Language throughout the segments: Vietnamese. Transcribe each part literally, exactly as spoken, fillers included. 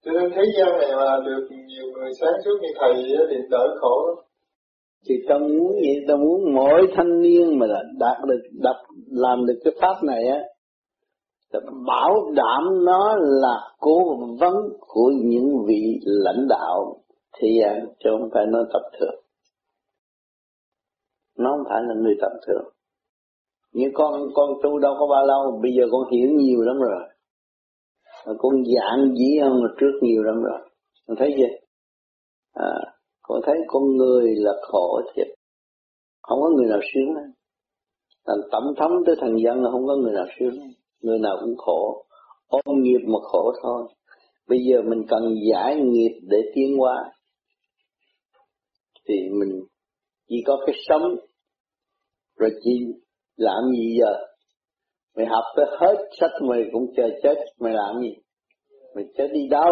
Cho nên thế gian này mà được nhiều người sáng suốt như thầy thì đỡ khổ lắm. Thì ta muốn gì? Ta muốn mỗi thanh niên mà đạt được, đạt, làm được cái pháp này á, bảo đảm nó là cố vấn của những vị lãnh đạo thì chứ không phải nó tập thường. Nó không phải là người tập thường. Như con con tu đâu có bao lâu, bây giờ con hiểu nhiều lắm rồi. Con dạng dĩ hơn mà trước nhiều lắm rồi. Con thấy chưa? À, con thấy con người là khổ thiệt. Không có người nào sướng hết. Thành tổng thống tới thần dân là không có người nào sướng hết. Người nào cũng khổ. Ôm nghiệp mà khổ thôi. Bây giờ mình cần giải nghiệp để tiến hóa. Thì mình chỉ có cái sống. Rồi chỉ làm gì giờ? Mày học tới hết sách mày cũng chờ chết. Mày làm gì? Mày chết đi đâu?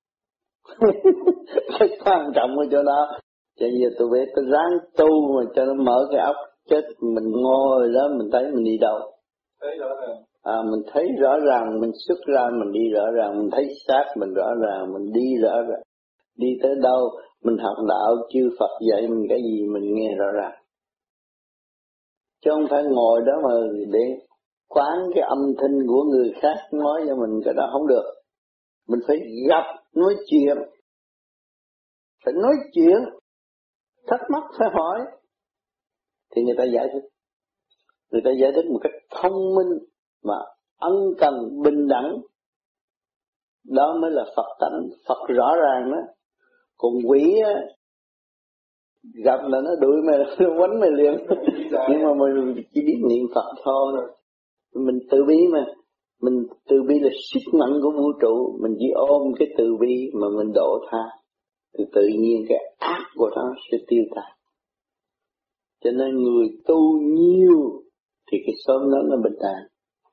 Cái quan trọng ở chỗ đó. Cho giờ tôi biết tôi ráng tu mà cho nó mở cái óc. Chết mình ngồi đó mình thấy mình đi đâu. Thấy rõ ràng. À, mình thấy rõ ràng, mình xuất ra mình đi rõ ràng, mình thấy xác mình rõ ràng, mình đi rõ ràng. Đi tới đâu, mình học đạo, chư Phật dạy mình cái gì mình nghe rõ ràng. Chứ không phải ngồi đó mà để quán cái âm thanh của người khác nói cho mình, cái đó không được. Mình phải gặp, nói chuyện. Phải nói chuyện, thắc mắc phải hỏi. Thì người ta giải thích. Người ta giải thích một cách thông minh mà ân cần bình đẳng. Đó mới là Phật tánh, Phật rõ ràng đó. Còn quỷ á, gặp là nó đuổi mày, nó quánh mày liền. Nhưng mà mình chỉ biết niệm Phật thôi. Mình từ bi mà. Mình từ bi là sức mạnh của vũ trụ. Mình chỉ ôm cái từ bi mà mình độ tha. Thì tự nhiên cái ác của nó sẽ tiêu tan. Cho nên người tu nhiều thì cái xóm đó nó bình an.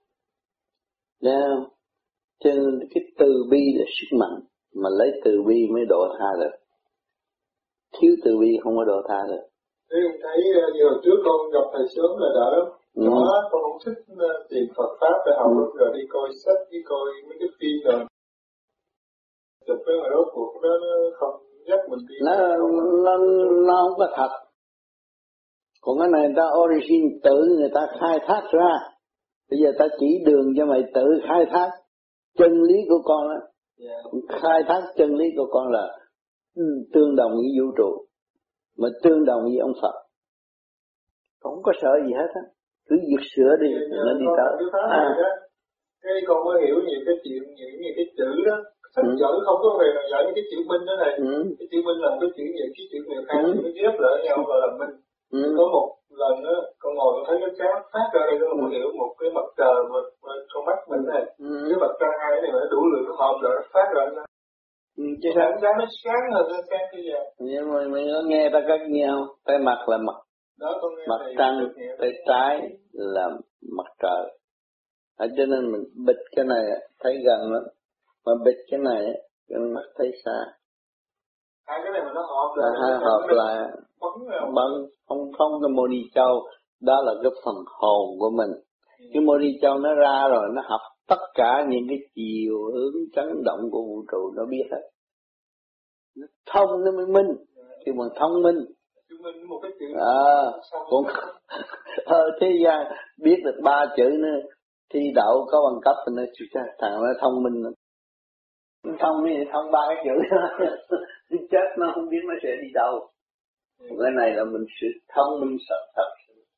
Nào, cho nên cái từ bi là sức mạnh. Mà lấy từ bi mới độ tha được. Thiếu từ bi không có độ tha được. Thế em thấy như hồi trước con gặp thầy sớm là đỡ lắm. Ừ. Đó, con không thích tìm Phật Pháp để học lắm. Rồi đi coi sách, đi coi mấy cái phim rồi. Chụp cái mà rốt cuộc đó nó không dắt mình đi. Nó, nó, nó không có thật. Còn cái này người ta origin tự người ta khai thác ra. Bây giờ ta chỉ đường cho mày tự khai thác chân lý của con đó. Yeah. Khai thác chân lý của con là tương đồng với vũ trụ. Mà tương đồng với ông Phật. Không có sợ gì hết á. Cứ việc sửa đi Yeah, nó đi tới. À. Cái con mới hiểu nhiều cái chuyện, nhiều, nhiều cái chữ đó. Sách ừ. chữ không có về mà dạy những cái chữ minh đó này. Ừ. Cái chữ minh là cái chữ nhiều, cái chữ nhiều khác, ừ. nó ghép lại nhau gọi là minh. Ừ. Có một lần đó, con ngồi con thấy cái cháo phát ra đây, con ừ. hiểu một cái mặt trời mà con mắt mình này. Ừ. Cái mặt trời hai này mà nó đủ lượng nó hợp rồi nó phát ra nó. Ừ, chứ sáng sáng nó sáng hơn nó sáng cái gì. Nhưng mà mình có nghe ta có nghe không? Tay mặt là mặt đó, con nghe mặt trăng, tay trái là mặt trời. À, cho nên mình bịt cái này thấy gần lắm, mà bịt cái này gần mắt thấy xa. Hai cái này mà nó hợp lại, hai hợp lại bắn không không cái mô đi châu, đó là cái phần hồn của mình. Ừ. Cái mô đi châu nó ra rồi nó học tất cả những cái chiều hướng chấn động của vũ trụ nó biết hết. Nó thông nó mới minh, khi mà thông minh. À, cũng ở thế gian biết được ba chữ nữa, thi đậu có bằng cấp thì nó thằng nó thông minh nữa. Thông thì thông ba cái chữ đó. Chết nó không biết nó sẽ đi đâu. Cái này là mình sự thông minh thật thật.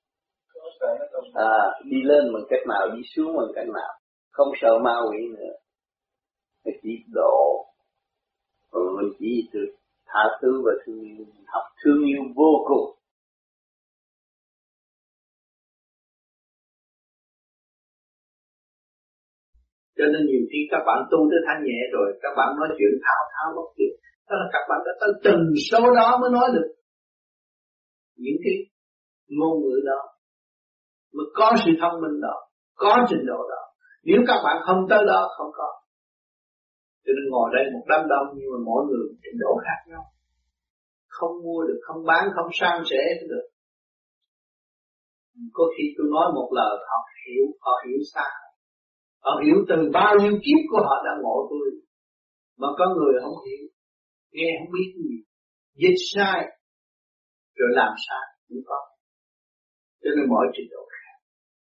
À, đi lên bằng cách nào, đi xuống bằng cách nào, không sợ ma quỷ nữa. Mình chỉ độ, rồi mình chỉ được tha thứ và thương yêu, học thương yêu vô cùng. Cho nên nhiều khi các bạn tu tới thanh nhẹ rồi, các bạn nói chuyện thao thao bất tuyệt. Đó là các bạn đã tới từng số đó mới nói được những cái ngôn ngữ đó, mới có sự thông minh đó, có trình độ đó. Nếu các bạn không tới đó, không có. Cho nên ngồi đây một đám đông nhưng mà mỗi người trình độ khác nhau. Không mua được, không bán, không san sẻ được. Có khi tôi nói một lời họ hiểu, họ hiểu sao. Họ hiểu từ bao nhiêu kiếp của họ đã ngộ tôi. Mà có người không hiểu, nghe không biết gì, dịch sai, rồi làm sai, cũng có. Cho nên mỗi trình độ khác.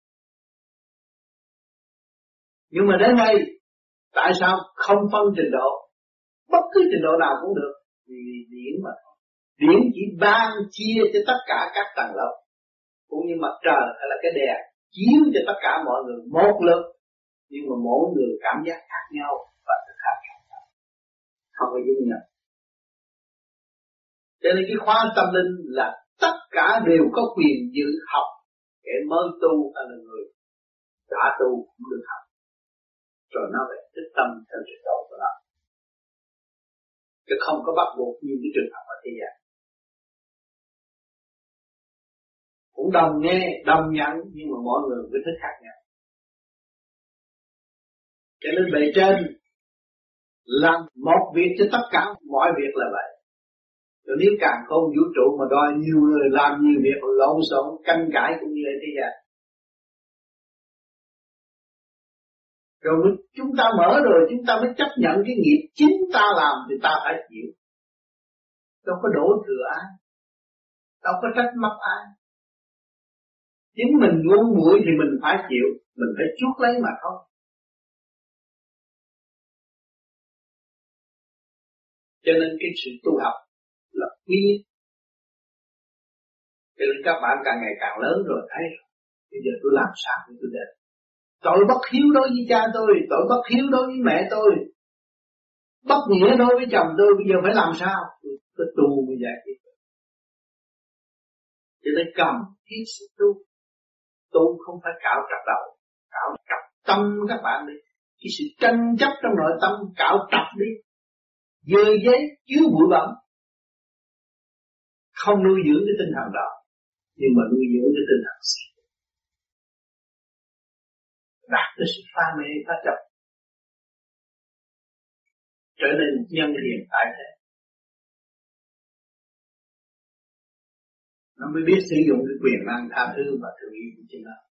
Nhưng mà đến đây, tại sao không phân trình độ? Bất cứ trình độ nào cũng được, vì điển mà thôi. Điển chỉ ban chia cho tất cả các tầng lớp, cũng như mặt trời hay là cái đèn chiếu cho tất cả mọi người một lượt, nhưng mà mỗi người cảm giác khác nhau và thực hành khác nhau, không có dung nhập. Cho nên cái khóa tâm linh là tất cả đều có quyền dự học, kẻ mới tu hay là người đã tu cũng được học, rồi nó phải tích tâm theo trình độ của nó, chứ không có bắt buộc như cái trường hợp ở thế gian. Cũng đồng nghe, đồng nhận, nhưng mà mọi người cứ thích khác nhau. Cho nên bề trên làm một việc cho tất cả mọi việc là vậy. Rồi nếu càng không vũ trụ mà đòi nhiều người làm nhiều việc lộn xộn, tranh cãi cũng như thế gian. Rồi chúng ta mở rồi chúng ta mới chấp nhận cái nghiệp chính ta làm thì ta phải chịu. Đâu có đổ thừa ai, đâu có trách móc ai. Chính mình ngu muội thì mình phải chịu, mình phải chuốc lấy mà thôi. Cho nên cái sự tu học là quý. Cho nên các bạn càng ngày càng lớn rồi thấy rồi. Bây giờ tôi làm sao để tôi đến? Tội bất hiếu đối với cha tôi, tội bất hiếu đối với mẹ tôi, bất nghĩa đối với chồng tôi, bây giờ phải làm sao? Tôi, tôi tu bây giờ. Cho nên cần thiết sự tu. Tu không phải cạo trọc đầu, cạo trọc tâm các bạn đi. Cái sự tranh chấp trong nội tâm cạo trọc đi. Dơ giấy chứa bụi bặm, không nuôi dưỡng cái tinh thần đó, nhưng mà nuôi dưỡng cái tinh thần sĩ, đạt tới sự pha mê phá chấp, trở nên nhân hiền tại thế. Nó mới biết sử dụng cái quyền năng tha thứ và thương yêu của chính nó.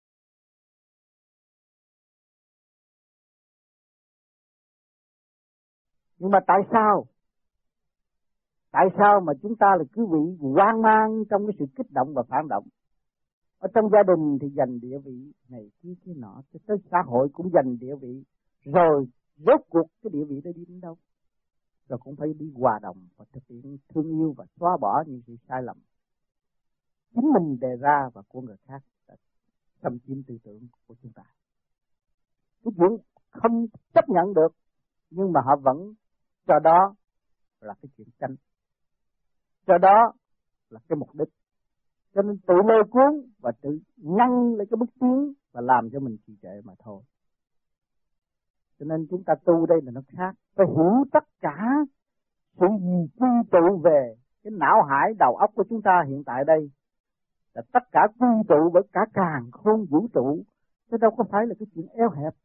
Nhưng mà tại sao? Tại sao mà chúng ta là cứ bị hoang mang trong cái sự kích động và phản động? Ở trong gia đình thì giành địa vị này kia kia nọ, tới xã hội cũng giành địa vị, rồi rốt cuộc cái địa vị đó đi đến đâu? Rồi cũng phải đi hòa đồng và thực hiện thương yêu và xóa bỏ những sự sai lầm chính mình đề ra và của người khác đã xâm chiếm tư tưởng của chúng ta. Cái chuyện không chấp nhận được, nhưng mà họ vẫn cho đó là cái chuyện tranh, cho đó là cái mục đích, cho nên tự lôi cuốn và tự ngăn lấy cái bước tiến và làm cho mình trì trệ mà thôi. Cho nên chúng ta tu đây là nó khác, phải hiểu tất cả sự gì quy tụ về cái não hải đầu óc của chúng ta hiện tại đây là tất cả quy tụ bởi cả càn khôn vũ trụ, chứ đâu có phải là cái chuyện eo hẹp.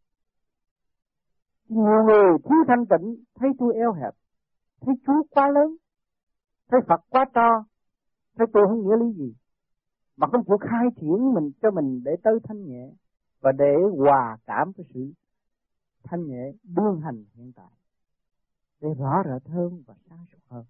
Nhiều người thiếu thanh tịnh thấy tôi eo hẹp, thấy Chúa quá lớn, thấy Phật quá to, thấy tôi không nghĩa lý gì, mà không chịu khai triển mình cho mình để tới thanh nhẹ và để hòa cảm với sự thanh nhẹ đương hành hiện tại, để rõ rệt hơn và sáng suốt hơn.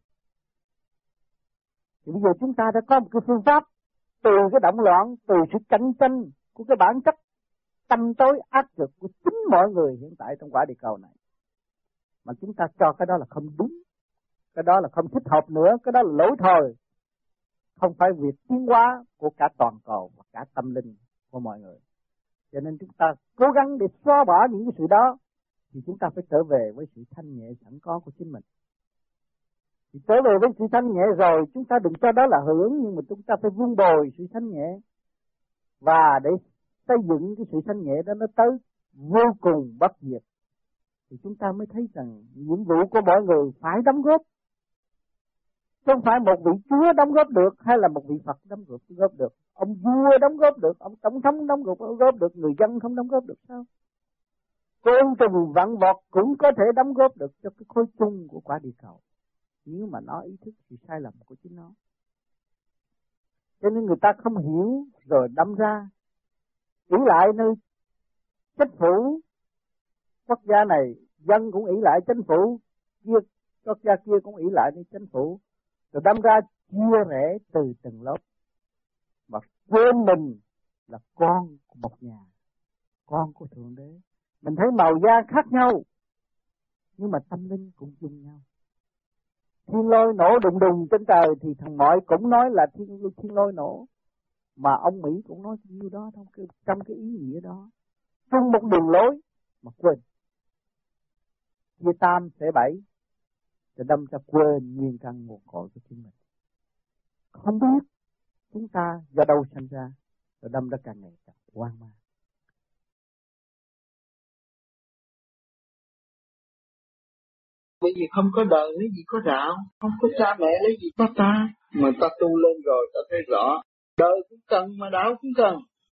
Thì bây giờ chúng ta đã có một cái phương pháp từ cái động loạn, từ sự cạnh tranh của cái bản chất tâm tối ác cực của chính mọi người hiện tại trong quả địa cầu này, mà chúng ta cho cái đó là không đúng, cái đó là không thích hợp nữa, cái đó là lỗi thời, không phải việc tiến hóa của cả toàn cầu và cả tâm linh của mọi người. Cho nên chúng ta cố gắng để xóa bỏ những cái sự đó, thì chúng ta phải trở về với sự thanh nhẹ sẵn có của chính mình. Thì trở về với sự thanh nhẹ rồi, chúng ta đừng cho đó là hưởng, nhưng mà chúng ta phải vun bồi sự thanh nhẹ, và để xây dựng cái sự thanh nhẹ đó nó tới vô cùng bất diệt, thì chúng ta mới thấy rằng nhiệm vụ của mọi người phải đóng góp. Không phải một vị Chúa đóng góp được, hay là một vị Phật đóng góp, góp được, ông vua đóng góp được, ông tổng thống đóng góp, góp được, người dân không đóng góp được sao? Côn trùng vạn vật cũng có thể đóng góp được cho cái khối chung của quả địa cầu, nếu mà nó ý thức sự sai lầm của chính nó. Cho nên người ta không hiểu rồi đâm ra nghĩ lại nơi chính phủ quốc gia này dân cũng ỷ lại chính phủ, kia quốc gia kia cũng ỷ lại đến chính phủ, rồi đâm ra chia rẽ từ từng lớp, mà quên mình là con của một nhà, con của Thượng Đế. Mình thấy màu da khác nhau, nhưng mà tâm linh cũng chung nhau. Thiên lôi nổ đùng đùng trên trời thì thằng Mọi cũng nói là thiên, thiên lôi nổ, mà ông Mỹ cũng nói như đó trong cái, trong cái ý nghĩa đó. Chung một đường lối mà quên. Chia tam sẽ bảy,จะđâm ra quên nguyên căn nguồn cội của chính mình. Không biết chúng ta do đâu sinh ra, rồi đâm ra càng ngày càng hoang mang. Bởi vì không có đời lấy gì có đạo, không có cha mẹ lấy gì có ta, mà ta tu lên rồi ta thấy rõ, đời cũng cần mà đạo cũng cần.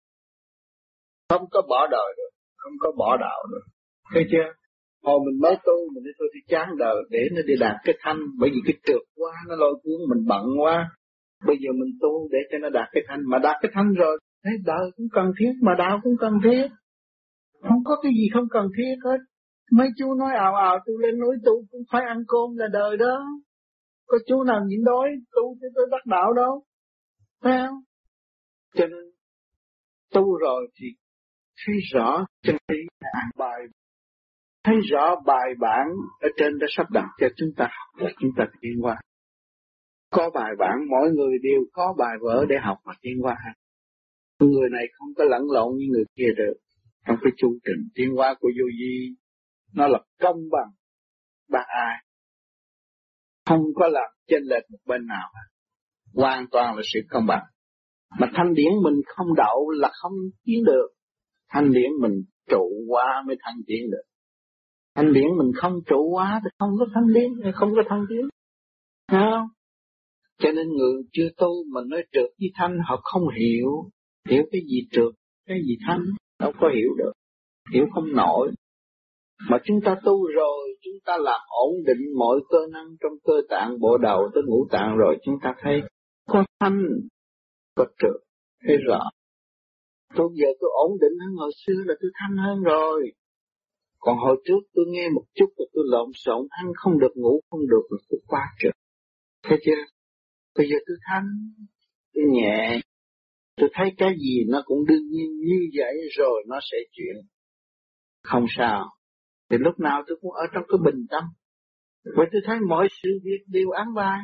Không có bỏ đời được, không có bỏ đạo được. Thấy chưa? Hồi mình mới tu, mình đi thôi thì chán đời để nó đi đạt cái thanh, bởi vì cái trượt quá, nó lôi cuốn mình bận quá. Bây giờ mình tu để cho nó đạt cái thanh, mà đạt cái thanh rồi, thấy đời cũng cần thiết, mà đạo cũng cần thiết. Không có cái gì không cần thiết hết. Mấy chú nói ào ào tu lên núi tu cũng phải ăn cơm là đời đó. Có chú nào nhịn đói tu cho tôi đắc đạo đâu. Thấy không? Cho nên tu rồi thì thấy rõ chân lý bài, thấy rõ bài bản ở trên đã sắp đặt cho chúng ta học và chúng ta tiến qua. Có bài bản, mỗi người đều có bài vở để học và tiến qua. Người này không có lẫn lộn như người kia được. Trong cái chu trình tiến hóa của vô vi, nó là công bằng bác ai, không có làm chênh lệch một bên nào, hoàn toàn là sự công bằng. Mà thanh điển mình không đậu là không tiến được, thanh điển mình trụ hóa mới thanh tiến được. Thanh điển mình không trụ hóa thì không có thanh điển, không có thanh tiến, không? Cho nên người chưa tu mà nói trượt với thanh họ không hiểu, hiểu cái gì trượt, cái gì thanh, đâu có hiểu được, hiểu không nổi. Mà chúng ta tu rồi, chúng ta làm ổn định mọi cơ năng trong cơ tạng, bộ đầu tới ngũ tạng rồi, chúng ta thấy có thanh, có trượt, thấy rõ. Tôi giờ tôi ổn định hơn hồi xưa là tôi thanh hơn rồi. Còn hồi trước tôi nghe một chút là tôi lộn xộn, ăn không được, ngủ không được, là tôi quá trượt. Thấy chưa? Bây giờ tôi thanh, tôi nhẹ, tôi thấy cái gì nó cũng đương nhiên như vậy rồi nó sẽ chuyển. Không sao. Thì lúc nào tôi cũng ở trong cái bình tâm. Bởi tôi thấy mọi sự việc đều án bài.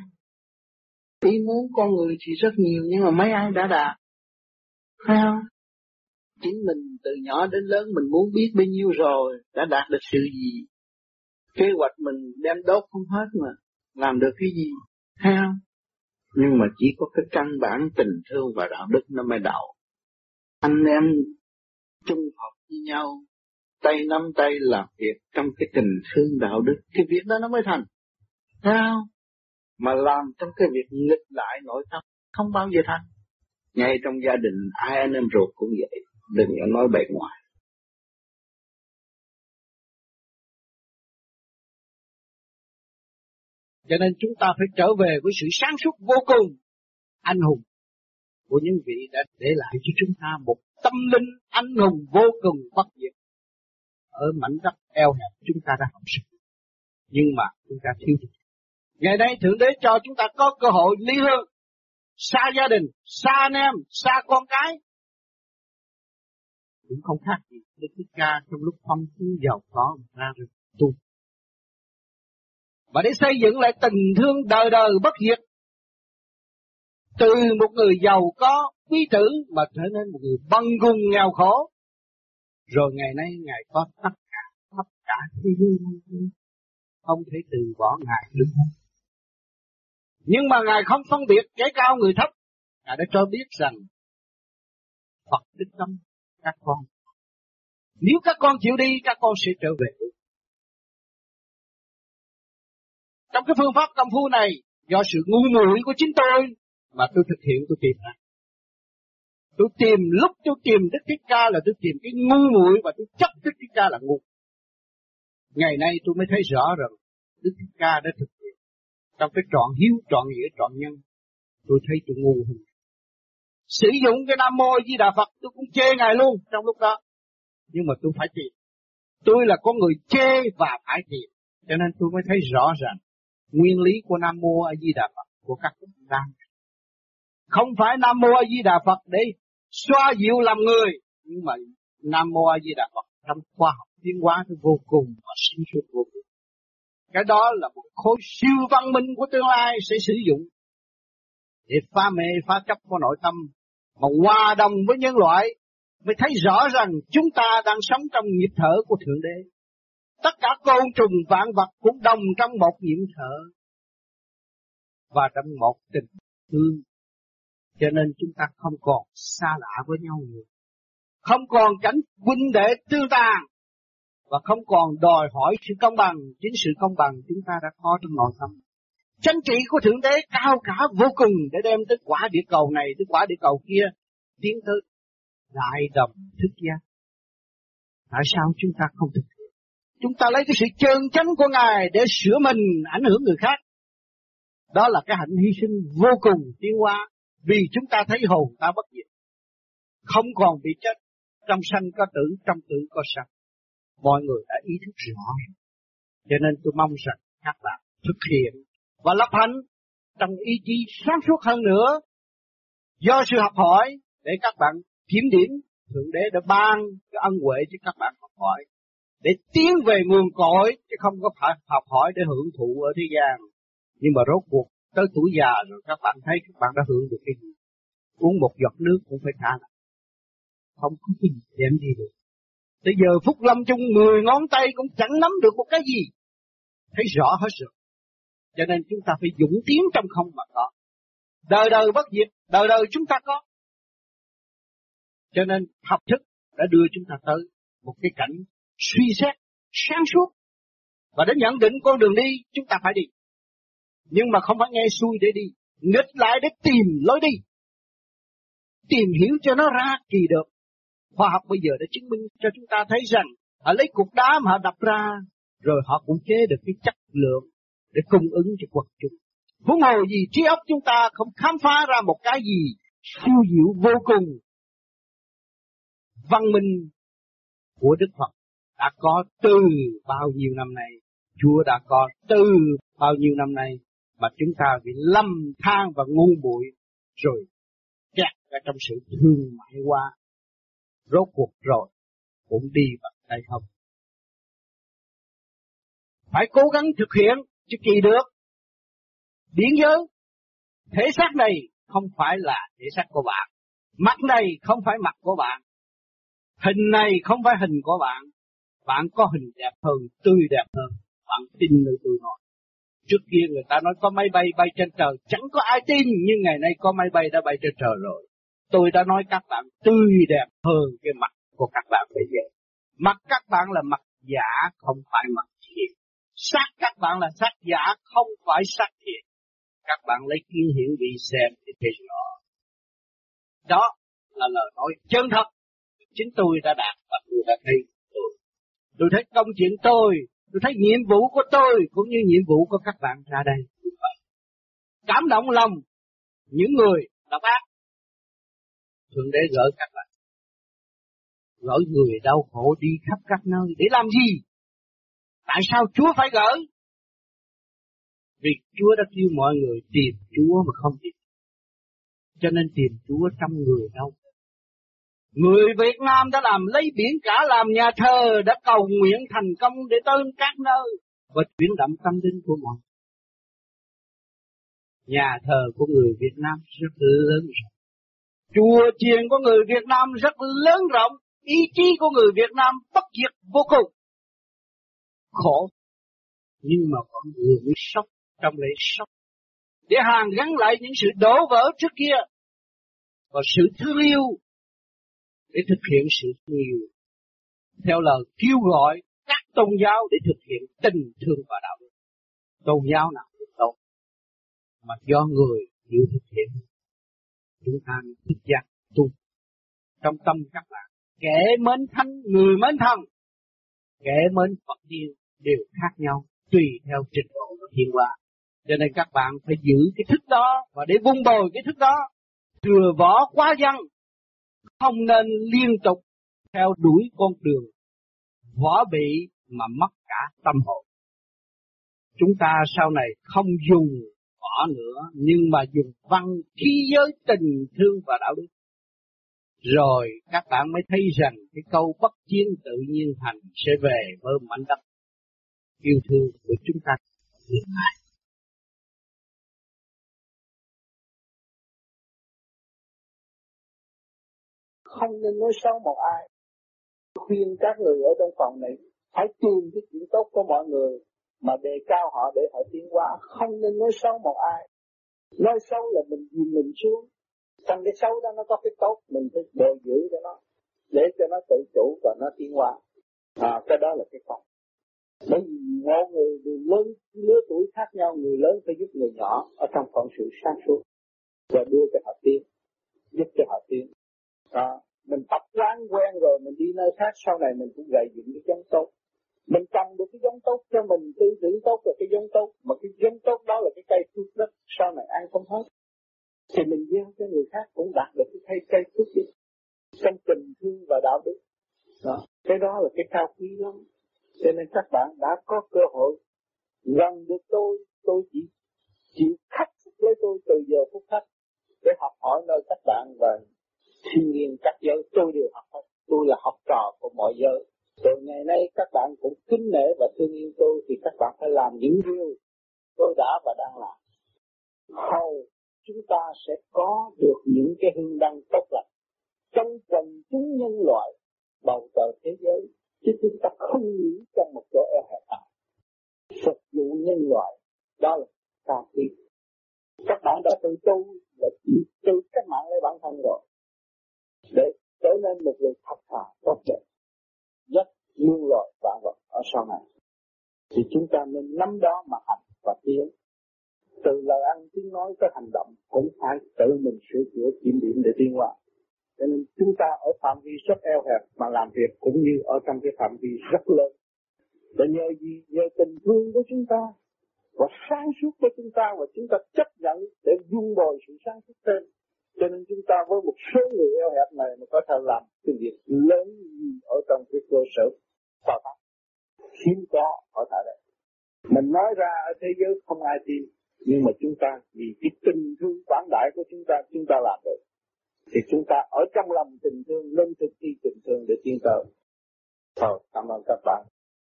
Ý muốn con người thì rất nhiều, nhưng mà mấy ai đã đạt? Phải không? Chính mình từ nhỏ đến lớn mình muốn biết bao nhiêu rồi, đã đạt được sự gì? Kế hoạch mình đem đốt không hết mà, làm được cái gì? Thấy không? Nhưng mà chỉ có cái căn bản tình thương và đạo đức nó mới đậu. Anh em chung học với nhau, tay nắm tay làm việc trong cái tình thương đạo đức, cái việc đó nó mới thành. Thấy không? Mà làm trong cái việc nghịch lại nội tâm không bao giờ thành. Ngay trong gia đình ai anh em ruột cũng vậy, đừng có nói bề ngoài. Cho nên chúng ta phải trở về với sự sáng suốt vô cùng, anh hùng của những vị đã để lại cho chúng ta một tâm linh anh hùng vô cùng bất diệt. Ở mảnh đất eo hẹp chúng ta đã học sự, nhưng mà chúng ta thiếu được. Ngày nay Thượng Đế cho chúng ta có cơ hội ly hôn, xa gia đình, xa anh em, xa con cái. Cũng không khác gì Đức Thích Ca trong lúc phong phú giàu có ra rồi tu. Và để xây dựng lại tình thương đời đời bất diệt, từ một người giàu có quý tử mà trở nên một người bần cùng nghèo khổ. Rồi ngày nay Ngài có tất cả, tất cả thế giới, không thể từ bỏ Ngài được. Nhưng mà Ngài không phân biệt kẻ cao người thấp. Ngài đã cho biết rằng Phật đích tâm các con. Nếu các con chịu đi, các con sẽ trở về. Trong cái phương pháp công phu này, do sự ngu muội của chính tôi mà tôi thực hiện, tôi tìm ra. Tôi tìm, lúc tôi tìm Đức Thích Ca là tôi tìm cái ngu muội và tôi chấp Đức Thích Ca là ngu. Ngày nay tôi mới thấy rõ rằng Đức Thích Ca đã thực hiện. Trong cái trọn hiếu, trọn nghĩa, trọn nhân, tôi thấy tôi ngu hơn. Sử dụng cái Nam Mô Di Đà Phật tôi cũng chê Ngài luôn trong lúc đó. Nhưng mà tôi phải tìm. Tôi là con người chê và phải thiền. Cho nên tôi mới thấy rõ ràng nguyên lý của Nam Mô A Di Đà Phật của các bạn đang. Không phải Nam Mô A Di Đà Phật để xoa dịu làm người, nhưng mà Nam Mô A Di Đà Phật trong khoa học tiến hóa nó vô cùng và sinh suốt vô cùng. Cái đó là một khối siêu văn minh của tương lai sẽ sử dụng để phá mê phá chấp của nội tâm, mà hòa đồng với nhân loại mới thấy rõ rằng chúng ta đang sống trong nhịp thở của Thượng Đế. Tất cả côn trùng vạn vật cũng đồng trong một nhịp thở và trong một tình thương. Cho nên chúng ta không còn xa lạ với nhau nữa, không còn cảnh huynh đệ tương tàn, và không còn đòi hỏi sự công bằng. Chính sự công bằng chúng ta đã có trong nội tâm. Chánh trị của Thượng Đế cao cả vô cùng để đem tới quả địa cầu này, tới quả địa cầu kia, tiến tới đại đồng thức giác. Tại sao chúng ta không thực hiện? Chúng ta lấy cái sự chân chánh của Ngài để sửa mình, ảnh hưởng người khác. Đó là cái hạnh hy sinh vô cùng tiến hóa, vì chúng ta thấy hồn ta bất diệt, không còn bị chết. Trong sanh có tử, trong tử có sanh. Mọi người đã ý thức rõ. Cho nên tôi mong rằng các bạn thực hiện và lập hành trong ý chí sáng suốt hơn nữa. Do sự học hỏi để các bạn kiểm điểm, Thượng Đế đã ban cái ân huệ cho các bạn học hỏi để tiến về nguồn cội, chứ không có phải học hỏi để hưởng thụ ở thế gian. Nhưng mà rốt cuộc tới tuổi già rồi các bạn thấy các bạn đã hưởng được cái gì? Uống một giọt nước cũng phải thả lại, không có gì đem đi được. Tới giờ phút lâm chung mười ngón tay cũng chẳng nắm được một cái gì. Thấy rõ hết rồi. Cho nên chúng ta phải dũng tiến trong không mà có. Đời đời bất diệt, đời đời chúng ta có. Cho nên học thức đã đưa chúng ta tới một cái cảnh suy xét sáng suốt, và để nhận định con đường đi chúng ta phải đi. Nhưng mà không phải nghe xuôi để đi, nghịch lại để tìm lối đi, tìm hiểu cho nó ra kỳ được. Khoa học bây giờ đã chứng minh cho chúng ta thấy rằng họ lấy cục đá mà họ đập ra, rồi họ cũng chế được cái chất lượng để cung ứng cho quần chúng. Huống hồ gì trí óc chúng ta không khám phá ra một cái gì siêu diệu vô cùng. Văn minh của Đức Phật đã có từ bao nhiêu năm nay, Chúa đã có từ bao nhiêu năm nay, mà chúng ta bị lầm than và ngu muội rồi kẹt ở trong sự thương mại qua. Rốt cuộc rồi cũng đi bằng tay không. Phải cố gắng thực hiện chứ kỳ được. Điển giới, thể xác này không phải là thể xác của bạn, mặt này không phải mặt của bạn, hình này không phải hình của bạn. Bạn có hình đẹp hơn, tươi đẹp hơn, bạn tin nơi tôi nói. Trước kia người ta nói có máy bay bay trên trời, chẳng có ai tin, nhưng ngày nay có máy bay đã bay trên trời rồi. Tôi đã nói các bạn tươi đẹp hơn cái mặt của các bạn bây giờ. Mặt các bạn là mặt giả, không phải mặt thiện. Xác các bạn là xác giả, không phải xác thiện. Các bạn lấy kiến hiểu đi xem thì thấy rõ. Đó là lời nói chân thật. Chính tôi đã đạt và tôi đã thấy tôi. Tôi thấy công chuyện tôi, tôi thấy nhiệm vụ của tôi cũng như nhiệm vụ của các bạn ra đây. Cảm động lòng những người độc ác. Thượng Đế gỡ các bạn, gỡ người đau khổ đi khắp các nơi để làm gì? Tại sao Chúa phải gỡ? Vì Chúa đã kêu mọi người tìm Chúa mà không tìm. Cho nên tìm Chúa trong người đâu. Người Việt Nam đã làm lấy biển cả làm nhà thờ, đã cầu nguyện thành công để tới các nơi và chuyển động tâm linh của mọi. Nhà thờ của người Việt Nam rất lớn rộng. Chùa chiền của người Việt Nam rất lớn rộng. Ý chí của người Việt Nam bất diệt vô cùng. Khổ, nhưng mà vẫn vừa mới sốc trong lễ sốc, để hàn gắn lại những sự đổ vỡ trước kia, và sự thương yêu để thực hiện sự thương yêu theo lời kêu gọi các tôn giáo để thực hiện tình thương và đạo đức. Tôn giáo nào cũng tốt, mà do người chịu thực hiện, chúng ta thức giác tu. Trong tâm các bạn, kẻ mến thánh, người mến thần, kẻ mến Phật điên đều khác nhau, tùy theo trình độ và thiên hóa. Cho nên các bạn phải giữ cái thức đó, và để vun bồi cái thức đó, thừa võ quá văn, không nên liên tục theo đuổi con đường võ bị mà mất cả tâm hồn. Chúng ta sau này không dùng võ nữa, nhưng mà dùng văn khí giới tình thương và đạo đức. Rồi các bạn mới thấy rằng cái câu bất chiến tự nhiên thành sẽ về với mảnh đất yêu thương của chúng ta hiện nay. Không nên nói xấu một ai. Khuyên các người ở trong phòng này phải tìm cái chuyện tốt của mọi người mà đề cao họ để họ tiến hóa. Không nên nói xấu một ai. Nói xấu là mình dìm mình xuống. Trong cái xấu đó nó có cái tốt, mình phải bồi dưỡng cho nó, để cho nó tự chủ và nó tiến hóa. À, cái đó là cái phần. Bởi vì mỗi người đều lớn, lứa tuổi khác nhau, người lớn phải giúp người nhỏ ở trong phận sự sáng suốt và đưa cho họ tiến, giúp cho họ tiến. À, mình tập quán quen rồi, mình đi nơi khác sau này mình cũng gây dựng cái giống tốt. Mình trồng được cái giống tốt cho mình, tư tưởng tốt là cái giống tốt, mà cái giống tốt đó là cái cây phước đất sau này ăn không hết. Thì mình gieo cho người khác cũng đạt được cái cây cây phước đi, trong tình thương và đạo đức. Đó, cái đó là cái cao quý lắm. Cho nên các bạn đã có cơ hội gần được tôi, tôi chỉ chịu khắc phục lấy tôi từ giờ phút khắc để học hỏi nơi các bạn và thiên nhiên các giới, tôi đều học hết. Tôi là học trò của mọi giới. Rồi ngày nay các bạn cũng kính nể và thương yêu tôi thì các bạn phải làm những điều tôi đã và đang làm. Hầu chúng ta sẽ có được những cái hương đăng tốt lành trong quần chúng nhân loại bầu trời thế giới, chứ chúng ta không nghĩ trong một chỗ eo hẹp nào. Phục vụ nhân loại đó là cao quý. Các bạn đã tự tu là chỉ tự các bạn lấy bản thân rồi để trở nên một người thật thà tốt đẹp, rất muôn loài vạn vật ở sau này. Thì chúng ta nên nắm đó mà hành và tiến. Từ lời ăn tiếng nói tới hành động cũng phải tự mình sửa chữa kiểm điểm để tiến hóa. Cho nên chúng ta ở phạm vi rất eo hẹp mà làm việc cũng như ở trong cái phạm vi rất lớn. Và nhờ gì? Nhờ tình thương của chúng ta và sáng suốt của chúng ta, và chúng ta chấp nhận để dung bồi sự sáng suốt thêm. Cho nên chúng ta với một số người eo hẹp này mà có thể làm cái việc lớn gì ở trong cái cơ sở khoa học hiếm có ở tại đây. Mình nói ra ở thế giới không ai tin, nhưng mà chúng ta vì cái tình thương quảng đại của chúng ta, chúng ta làm được. Thì chúng ta ở trong lòng tình thương nên thực thi tình thương để tiến tới. Thôi, cảm ơn các bạn.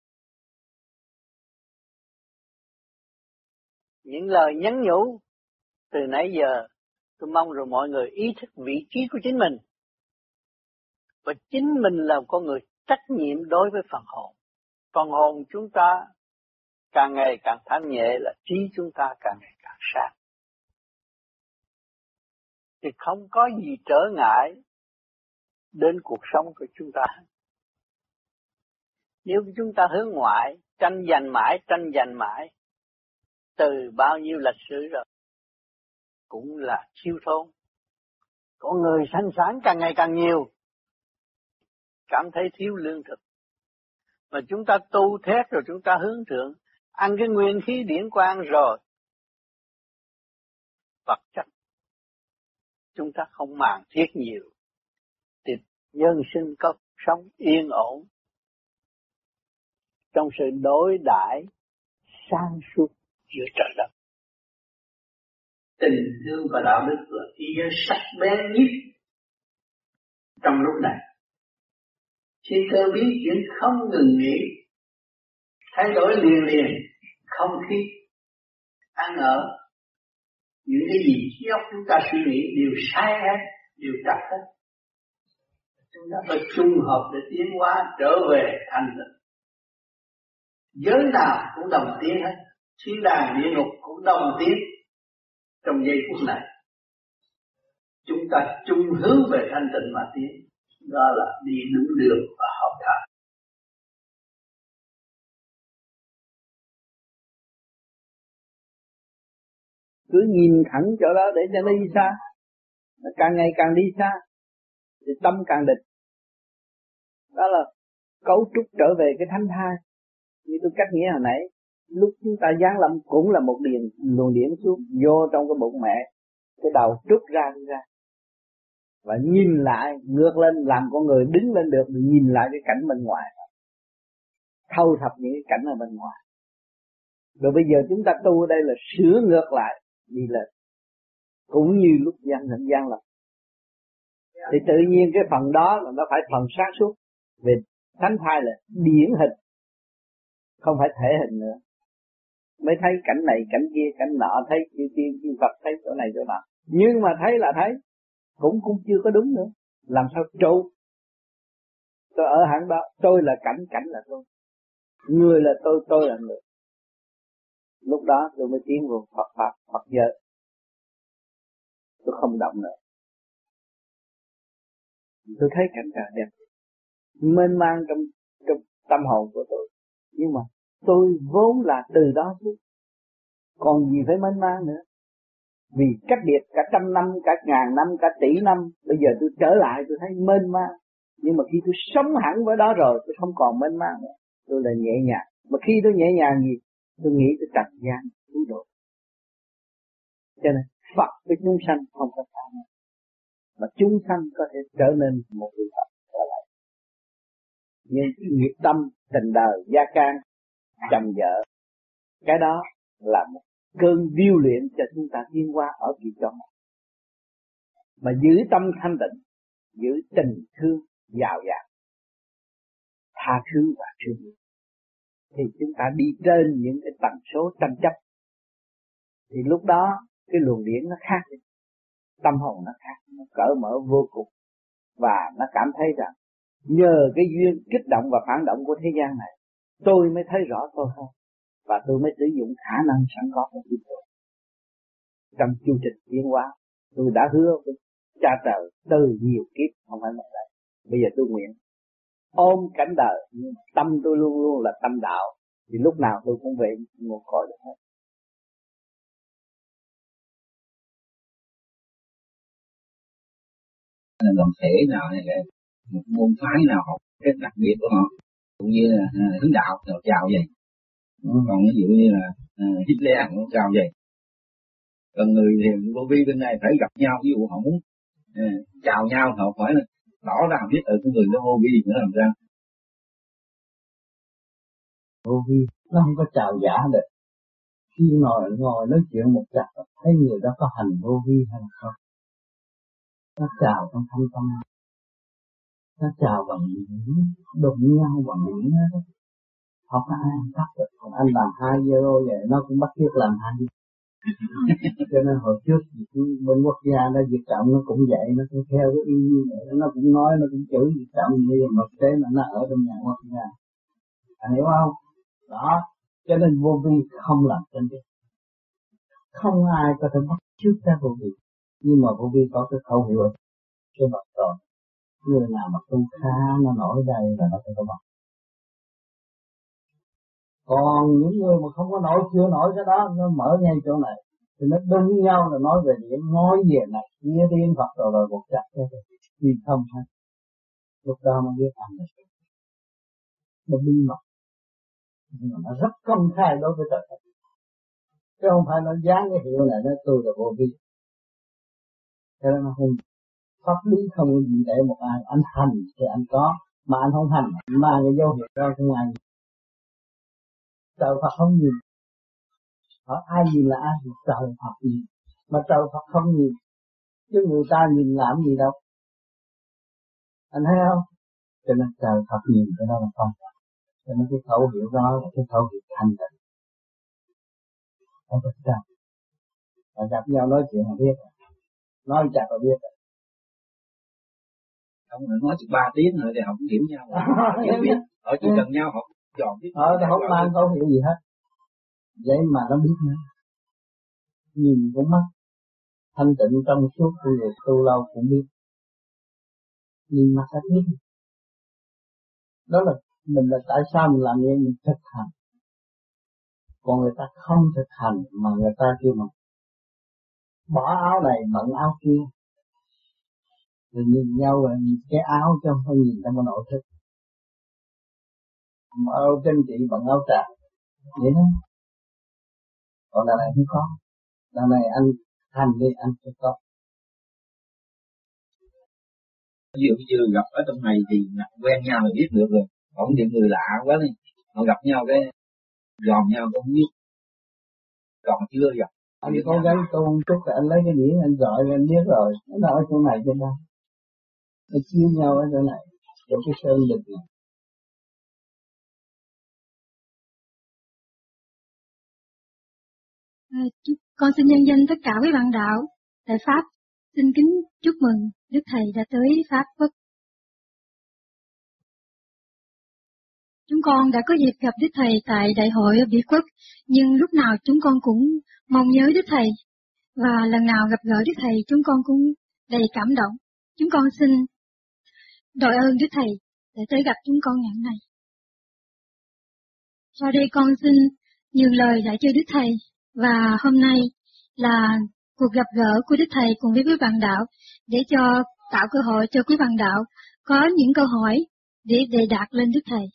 Những lời nhắn nhủ từ nãy giờ, tôi mong rồi mọi người ý thức vị trí của chính mình. Và chính mình là con người trách nhiệm đối với phần hồn. Phần hồn chúng ta càng ngày càng thanh nhẹ là trí chúng ta càng ngày càng sáng. Thì không có gì trở ngại đến cuộc sống của chúng ta. Nếu chúng ta hướng ngoại, tranh giành mãi, tranh giành mãi, từ bao nhiêu lịch sử rồi, cũng là thiếu thốn. Con người sanh sản càng ngày càng nhiều, cảm thấy thiếu lương thực. Mà chúng ta tu thét rồi chúng ta hướng thượng, ăn cái nguyên khí điển quang rồi, vật chất chúng ta không màng thiết nhiều, thì nhân sinh có sống yên ổn trong sự đối đãi sáng suốt giữa trời đất. Tình thương và đạo đức là ý nghĩa sắc bén nhất trong lúc này. Thiên cơ biến chuyển không ngừng nghỉ, thay đổi liền liền, không khí, ăn ở, những cái gì trí óc chúng ta suy nghĩ đều sai hết, đều trật hết. Chúng ta phải chung hợp để tiến hóa trở về thanh tịnh. Giới nào cũng đồng tiến hết, thiên đàng địa ngục cũng đồng tiến trong giây phút này. Chúng ta chung hướng về thanh tịnh mà tiến, đó là đi đúng đường và học thà. Cứ nhìn thẳng chỗ đó để cho nó đi xa, nó càng ngày càng đi xa thì tâm càng định. Đó là cấu trúc trở về cái thánh thai. Như tôi cách nghĩa hồi nãy, lúc chúng ta giáng lâm cũng là một điền luồng điển xuống vô trong cái bụng mẹ, cái đầu trút ra đi ra, và nhìn lại ngược lên, làm con người đứng lên được, nhìn lại cái cảnh bên ngoài. thâu thập những cái cảnh ở bên ngoài. Rồi bây giờ chúng ta tu ở đây là sửa ngược lại đi lên, cũng như lúc gian hình gian lập. Thì tự nhiên cái phần đó là nó phải phần sáng suốt. Về thánh thai là điển hình, không phải thể hình nữa. Mới thấy cảnh này, cảnh kia, cảnh nọ, thấy chư tiên, chư Phật, thấy chỗ này, chỗ nọ. Nhưng mà thấy là thấy, cũng cũng chưa có đúng nữa. Làm sao trụ? Tôi ở hẳn đó, tôi là cảnh, cảnh là tôi. Người là tôi, tôi là người. Lúc đó tôi mới tiến vào Phật Pháp, Phật giới. Tôi không động nữa. Tôi thấy cảnh trời đẹp, mênh mang trong, trong tâm hồn của tôi. Nhưng mà tôi vốn là từ đó chứ, còn gì phải mênh mang nữa. Vì cách biệt cả trăm năm, cả ngàn năm, cả tỷ năm, bây giờ tôi trở lại tôi thấy mênh mang. Nhưng mà khi tôi sống hẳn với đó rồi, tôi không còn mênh mang nữa. Tôi là nhẹ nhàng. Mà khi tôi nhẹ nhàng gì, tôi nghĩ tôi trần gian, cứu độ. Cho nên Phật với chúng sanh không có sao nữa. Mà chúng sanh có thể trở nên một vị Phật trở lại. Nhưng nghiệp tâm, tình đời, gia can, chồng vợ, cái đó là một cơn điêu luyện cho chúng ta tiến qua ở kỳ trong này. Mà giữ tâm thanh tịnh, giữ tình thương giàu dạt, tha thứ và thương yêu, thì chúng ta đi trên những cái tần số tranh chấp. Thì lúc đó cái luồng điển nó khác đi, tâm hồn nó khác, nó cởi mở vô cùng. Và nó cảm thấy rằng nhờ cái duyên kích động và phản động của thế gian này, tôi mới thấy rõ tôi hơn. Và tôi mới sử dụng khả năng sẵn có của tôi. Trong chương trình tiến hóa, tôi đã hứa với cha trời từ nhiều kiếp, không phải một đời. Bây giờ tôi nguyện ôm cảnh đời, nhưng tâm tôi luôn luôn là tâm đạo. Thì lúc nào tôi cũng về một cõi được hết. Là đoàn thể nào hay là một môn phái nào học cái đặc biệt của họ, cũng như là hướng đạo họ chào vậy. Ừ. Còn ví dụ như là uh, Hitler họ chào vậy. Còn người thì vô vi bên này phải gặp nhau, ví dụ họ muốn uh, chào nhau họ phải là tỏ ra biết ở cái người đó vô vi nữa làm sao. Vô vi nó không có chào giả được. Khi ngồi ngồi nói chuyện một chặt thấy người đó có hành vô vi hay là không. Nó chào trong thâm tâm, nó chào bằng điện, đụng nhau bằng điện hết. Không có ai ăn cắp được. Còn anh làm hai euro vậy nó cũng bắt chước làm hai. Cho nên hồi trước bên quốc gia nó Việt Trọng nó cũng vậy, nó cũng theo cái y như vậy, nó cũng nói, nó cũng chửi Việt Trọng như vậy, mà thế mà nó ở trong nhà quốc gia. Anh hiểu không? Đó, cho nên vô vi không làm chân đi. Không ai có thể bắt chước cái vô vi, nhưng mà vô vi có cái khẩu hiệu cái vật rồi. Người nào mà tu khá nó nổi đây là nó phải có vật. Còn những người mà không có nổi, chưa nổi cái đó, nó mở ngay chỗ này thì nó đứng nhau là nói về điện, nói về này kia tiên Phật rồi rồi một chặt thế rồi vì không hay. Lúc đó nó biết ăn được, nó bí mật, nhưng mà nó rất công khai đối với tất cả, chứ không phải nó dán cái hiệu này nó tôi là vô vi. Thế nên nó không pháp lý, không có gì để một ai anh hành thì anh có, mà anh không hành mà cái dấu hiệu đó không ai. Trời Phật không nhìn, hỏi ai nhìn là ai, trời Phật nhìn, mà trời Phật không nhìn, chứ người ta nhìn làm gì đâu, anh thấy không? Cho nên trời Phật nhìn cái đó là không, cho nên cái khẩu hiệu đó là cái khẩu hiệu thanh tịnh, không có sao. Và gặp nhau nói chuyện là biết, nói chặt là biết. Không được nói chừng ba tiếng nữa thì họ cũng hiểu nhau, họ biết, họ chỉ cần nhau họ dọn biết. Họ không mang khẩu hiệu gì hết. Vậy mà nó biết nữa. Nhìn cũng mắt thanh tịnh trong suốt của người tu lâu cũng biết. Nhìn mắt đã biết. Đó là mình là tại sao mình làm vậy, mình thực hành. Còn người ta không thực hành mà người ta kêu mà bỏ áo này bận áo kia. Rồi nhìn nhau rồi nhìn cái áo chứ không phải nhìn trong cái nội thức. Mà áo trên chị bận áo tràng. Vậy đó. Còn đằng này không có. Đằng này anh hành đi anh sẽ có. Ví dụ như gặp ở trong này thì quen nhau là biết được rồi. Còn những người lạ quá đi, họ gặp nhau cái dòm nhau cũng không biết, còn chưa gặp. Anh cố gắng tu một chút rồi anh lấy cái điển anh gọi anh biết rồi, nó ở chỗ này chỗ đó, nó chia nhau ở chỗ này, chỗ cái sơn đực này. À, chúc, con xin nhân danh tất cả quý bạn đạo tại Pháp xin kính chúc mừng Đức Thầy đã tới Pháp Quốc. Chúng con đã có dịp gặp Đức Thầy tại đại hội ở Mỹ Quốc, nhưng lúc nào chúng con cũng mong nhớ Đức Thầy, và lần nào gặp gỡ Đức Thầy chúng con cũng đầy cảm động. Chúng con xin đội ơn Đức Thầy để tới gặp chúng con ngày hôm nay. Sau đây con xin nhường lời lại cho Đức Thầy, và hôm nay là cuộc gặp gỡ của Đức Thầy cùng với quý bạn đạo để cho tạo cơ hội cho quý bạn đạo có những câu hỏi để đề đạt lên Đức Thầy.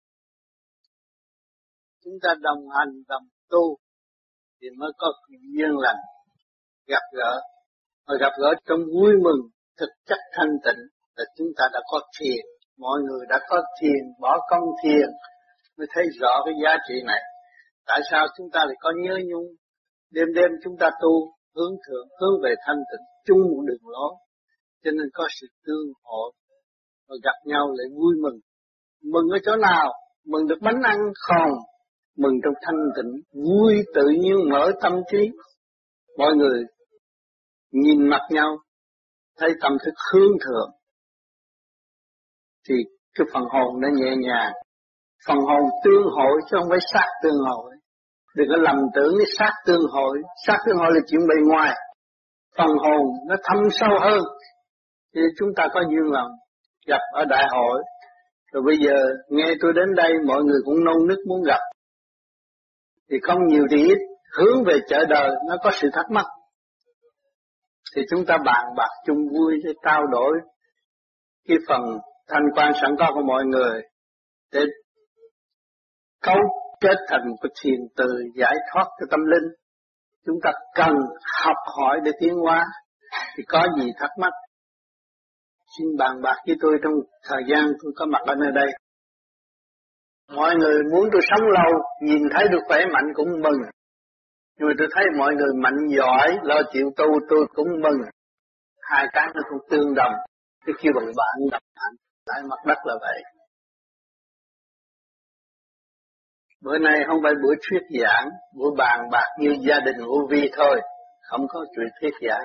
Chúng ta đồng hành đồng tu thì mới có duyên lành gặp gỡ, mà gặp gỡ trong vui mừng thực chất thanh tịnh là chúng ta đã có thiền, mọi người đã có thiền, bỏ công thiền mới thấy rõ cái giá trị này. Tại sao chúng ta lại có nhớ nhung, đêm đêm chúng ta tu hướng thượng, hướng về thanh tịnh, chung một đường lối, cho nên có sự tương hộ và gặp nhau lại vui mừng. Mừng ở chỗ nào? Mừng được bánh ăn không? Mừng trong thanh tịnh, vui tự nhiên mở tâm trí. Mọi người nhìn mặt nhau, thấy tâm thức hướng thượng, thì cái phần hồn nó nhẹ nhàng. Phần hồn tương hội chứ không phải sát tương hội. Đừng có lầm tưởng cái sát tương hội. Sát tương hội là chuyện bề ngoài. Phần hồn nó thâm sâu hơn. Thì chúng ta có duyên lòng gặp ở đại hội. Rồi bây giờ nghe tôi đến đây mọi người cũng nôn nức muốn gặp. Thì không nhiều thì ít, hướng về chợ đời nó có sự thắc mắc. Thì chúng ta bàn bạc chung vui để trao đổi cái phần thanh quan sẵn có của mọi người để cấu kết thành một thiền từ giải thoát cho tâm linh. Chúng ta cần học hỏi để tiến hóa. Thì có gì thắc mắc xin bàn bạc với tôi trong thời gian tôi có mặt ở nơi đây. Mọi người muốn tôi sống lâu, nhìn thấy được khỏe mạnh cũng mừng. Nhưng mà tôi thấy mọi người mạnh giỏi, lo chịu tu tôi cũng mừng. Hai cái nó cũng tương đồng. Cái kêu bằng bạn đồng hạnh, tại mặt đất là vậy. Bữa nay không phải buổi thuyết giảng, buổi bàn bạc như gia đình vô vi thôi, không có chuyện thuyết giảng.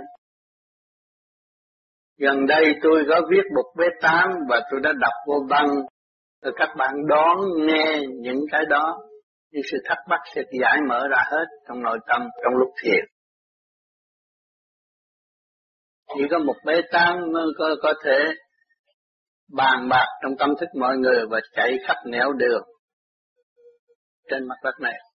Gần đây tôi có viết một vế tám và tôi đã đọc vô băng, rồi các bạn đón nghe những cái đó, những sự thắc mắc sẽ giải mở ra hết trong nội tâm trong lúc thiền. Chỉ có một bế tám mới có, có thể bàn bạc trong tâm thức mọi người và chạy khắp nẻo đường trên mặt đất này.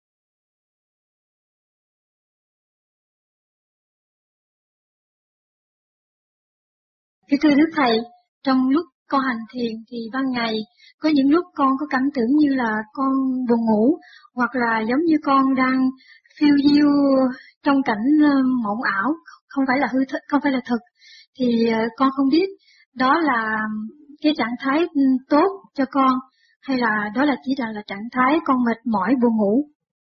Kính thưa Đức Thầy, trong lúc con hành thiền thì ban ngày có những lúc con có cảm tưởng như là con buồn ngủ, hoặc là giống như con đang phiêu diêu trong cảnh mộng ảo, không phải là hư thực, không phải là thực. Thì con không biết đó là cái trạng thái tốt cho con, hay là đó là chỉ là, là trạng thái con mệt mỏi buồn ngủ.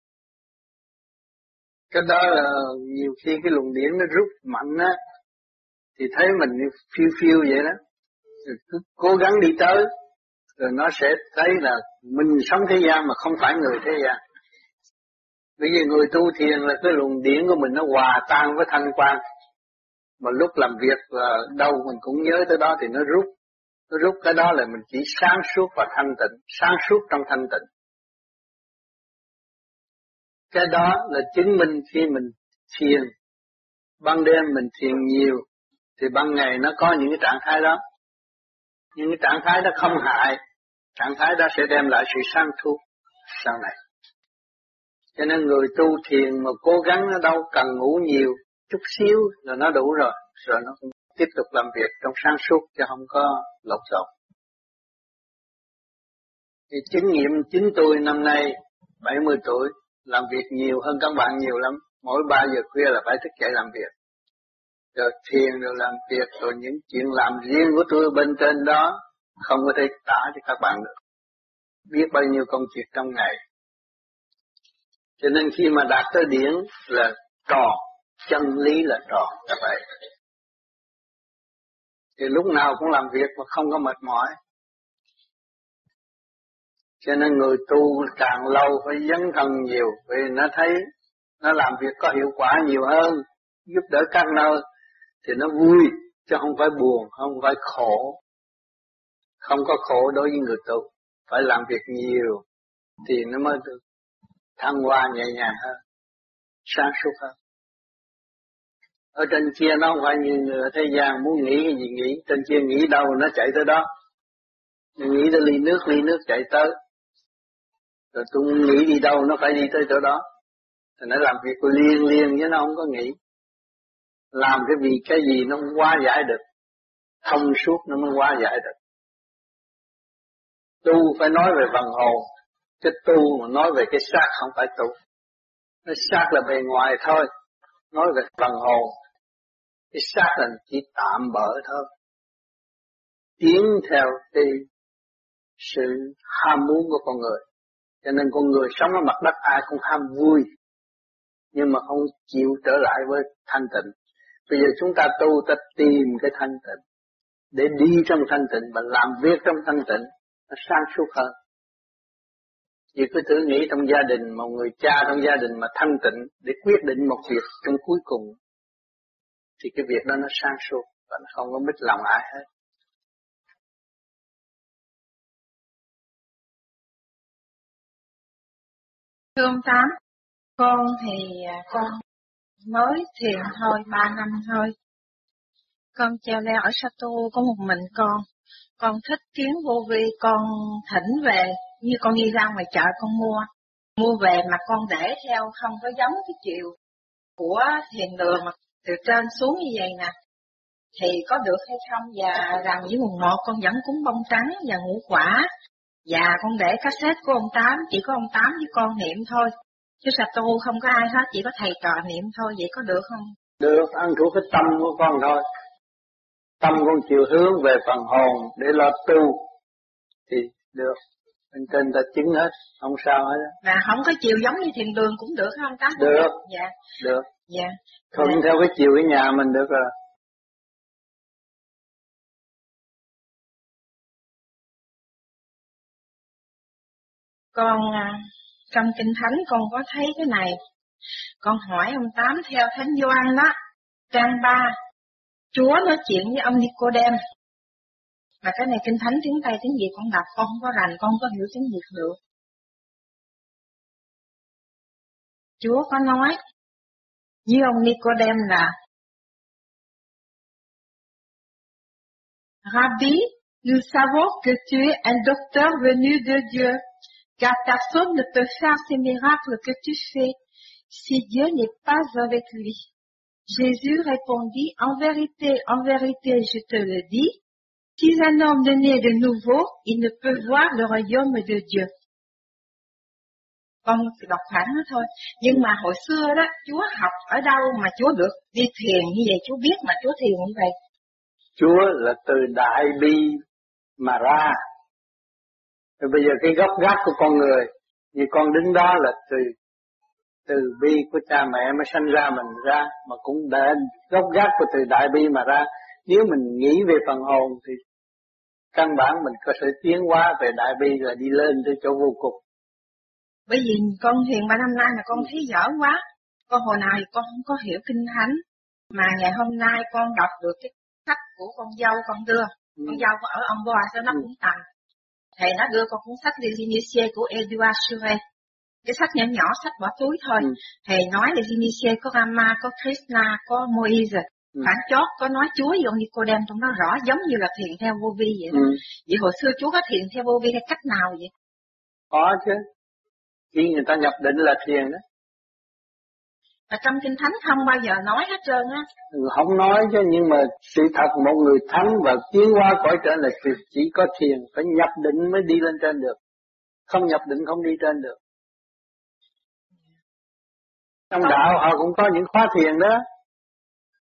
Cái đó là nhiều khi cái luồng điển nó rút mạnh á, thì thấy mình phiêu phiêu vậy đó, rồi cứ cố gắng đi tới, rồi nó sẽ thấy là mình sống thế gian mà không phải người thế gian. Bởi vì người tu thiền là cái luồng điển của mình nó hòa tan với thanh quan, mà lúc làm việc đâu mình cũng nhớ tới đó thì nó rút. Nó rút cái đó là mình chỉ sáng suốt và thanh tịnh, sáng suốt trong thanh tịnh. Cái đó là chứng minh khi mình thiền, ban đêm mình thiền nhiều, thì ban ngày nó có những cái trạng thái đó. Những cái trạng thái đó không hại, trạng thái đó sẽ đem lại sự sáng suốt sau này. Cho nên người tu thiền mà cố gắng nó đâu cần ngủ nhiều, chút xíu là nó đủ rồi, rồi nó cũng tiếp tục làm việc trong sáng suốt chứ không có lộn xộn. Thì chứng nghiệm chính tôi năm nay bảy mươi tuổi, làm việc nhiều hơn các bạn nhiều lắm. Mỗi ba giờ khuya là phải thức dậy làm việc. Rồi thiền rồi làm việc, rồi những chuyện làm riêng của tôi bên trên đó không có thể tả cho các bạn được. biết bao nhiêu công việc trong ngày. Cho nên khi mà đạt tới điển là tròn, chân lý là tròn là vậy. Thì lúc nào cũng làm việc mà không có mệt mỏi. Cho nên người tu càng lâu phải dấn thân nhiều, vì nó thấy nó làm việc có hiệu quả nhiều hơn, giúp đỡ các nơi thì nó vui, chứ không phải buồn, không phải khổ. Không có khổ đối với người tu, phải làm việc nhiều thì nó mới được thăng hoa nhẹ nhàng hơn, sáng suốt hơn. Ở trên kia nó không phải như người ở thế gian muốn nghĩ cái gì nghĩ, trên kia nghĩ đâu nó chạy tới đó. Nghĩ tới ly nước, ly nước chạy tới. Rồi tôi nghĩ đi đâu nó phải đi tới chỗ đó. Thì nó làm việc liên liên chứ nó không có nghĩ. Làm cái vì cái gì nó cũng hóa giải được. Thông suốt nó mới hóa giải được. Tu phải nói về phần hồn, chứ tu mà nói về cái xác không phải tu. Cái xác là bề ngoài thôi, nói về phần hồn, cái xác là chỉ tạm bỡ thôi. Tiến theo cái sự ham muốn của con người. Cho nên con người sống ở mặt đất ai cũng ham vui, nhưng mà không chịu trở lại với thanh tịnh. Bây giờ chúng ta tu ta tìm cái thanh tịnh, để đi trong thanh tịnh và làm việc trong thanh tịnh, nó sáng suốt hơn. Vì cứ thử nghĩ trong gia đình, một người cha trong gia đình mà thanh tịnh để quyết định một việc trong cuối cùng, thì cái việc đó nó sáng suốt và nó không có mít lòng ai hết. Thưa ông Tám, con thì con mới thiền thôi, ba năm thôi. Con treo leo ở Sa Tu có một mình con. Con thích kiến vô vi, con thỉnh về, như con đi ra ngoài chợ con mua. Mua về mà con để theo không có giống cái chiều của thiền đường mà từ trên xuống như vậy nè. Thì có được hay không? Và rằng với mùng một con vẫn cúng bông trắng và ngũ quả. Và con để cassette của ông Tám, chỉ có ông Tám với con niệm thôi. Chứ Sa Tu không có ai hết, chỉ có thầy trò niệm thôi, vậy có được không? Được, ăn thuộc cái tâm của con thôi. Tâm con chịu hướng về phần hồn để lo tu thì được. Bên trên ta chứng hết, không sao hết. Mà không có chiều giống như thiền đường cũng được không Tám? Được. Dạ. Được. Dạ. Thuận dạ. theo cái chiều cái nhà mình được rồi. Con trong Kinh Thánh con có thấy cái này. Con hỏi ông Tám theo Thánh Gioan đó, trang ba, Chúa nói chuyện với ông Nicodem. Mà cái này Kinh Thánh tiếng Tây tiếng Việt con đọc con không có rành, con không có hiểu tiếng Việt được. Chúa có nói với ông Nicodem là Rabbi, nous savons que tu es un docteur venu de Dieu, car personne ne peut faire ces miracles que tu fais si Dieu n'est pas avec lui. Jésus répondit, en vérité, en vérité, je te le dis, si un homme n'est né de nouveau, il ne peut voir le royaume de Dieu. Con đọc thẳng đó thôi. Nhưng mà hồi xưa đó, Chúa học ở đâu mà Chúa được đi thiền như vậy? Chúa biết mà Chúa thiền như vậy. Chúa là từ đại bi mà ra. Rồi bây giờ cái gốc gác của con người, như con đứng đó là từ từ bi của cha mẹ mới sanh ra mình ra, mà cũng đã gốc gác của từ đại bi mà ra. Nếu mình nghĩ về phần hồn thì căn bản mình có thể tiến hóa về đại bi rồi đi lên tới chỗ vô cùng. Bởi vì con thiền ba năm nay mà con thấy dở quá. Con hồi nào thì con không có hiểu Kinh Thánh. Mà ngày hôm nay con đọc được cái sách của con dâu con đưa. Ừ. Con dâu ở ông Boa cho nó ừ. cũng tầm. Thầy nó đưa con cuốn sách Les Initiés của Edouard Sure. Cái sách nhỏ nhỏ, sách bỏ túi thôi. Ừ. Thầy nói Les Initiés có Rama, có Krishna, có Moïse. Ừ. Phản chót có nói Chúa với ông Nicodem trong đó rõ giống như là thiền theo vô vi vậy đó. Ừ. Vậy hồi xưa Chúa có thiền theo vô vi hay cách nào vậy? Có chứ. Khi người ta nhập định là thiền đó. Ở trong Kinh Thánh không bao giờ nói hết trơn á. Không nói chứ, nhưng mà sự thật một người thắng và tiến hóa cõi trên là chỉ có thiền, phải nhập định mới đi lên trên được. Không nhập định không đi trên được. Trong đạo họ cũng có những khóa thiền đó.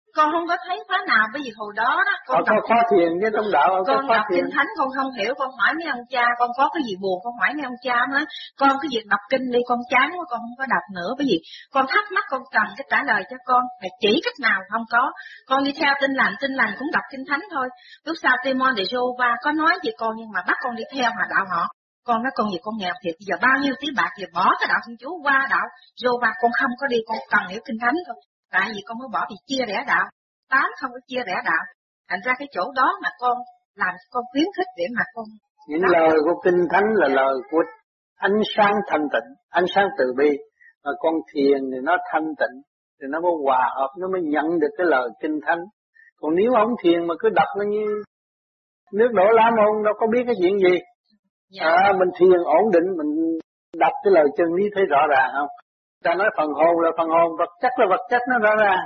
con không có thấy khóa nào, bởi vì hồi đó đó con họ có khóa thiền với trong đạo họ con có khóa đọc thiền. kinh thánh con không hiểu, con hỏi mấy ông cha, con có cái gì buồn con hỏi mấy ông cha nữa, con cái việc đọc kinh đi con chán quá con không có đọc nữa, bởi vì con thắc mắc con cần cái trả lời cho con, phải chỉ cách nào không có, con đi theo Tin Lành, Tin Lành cũng đọc kinh thánh thôi, lúc sau Timon de Jova có nói gì con nhưng mà bắt con đi theo mà đạo họ. Con nói con gì con nghèo thiệt, bây giờ bao nhiêu tí bạc giờ bỏ cái đạo Thiên Chúa qua đạo Jova, con không có đi, con cần hiểu kinh thánh thôi, tại vì con mới bỏ vì chia rẽ đạo, tám không có chia rẽ đạo, thành ra cái chỗ đó mà con làm con khuyến khích để mà con những đó. Lời của kinh thánh là yeah. lời của ánh sáng thanh tịnh, ánh sáng từ bi, mà con thiền thì nó thanh tịnh, thì nó mới hòa hợp, nó mới nhận được cái lời kinh thánh. Còn nếu không thiền mà cứ đọc nó như nước đổ lá môn, đâu có biết cái chuyện gì. Yeah. À, mình thiền ổn định, mình đọc cái lời chân lý thấy rõ ràng không? Ta nói phần hồn là phần hồn, vật chất là vật chất, nó rõ ràng.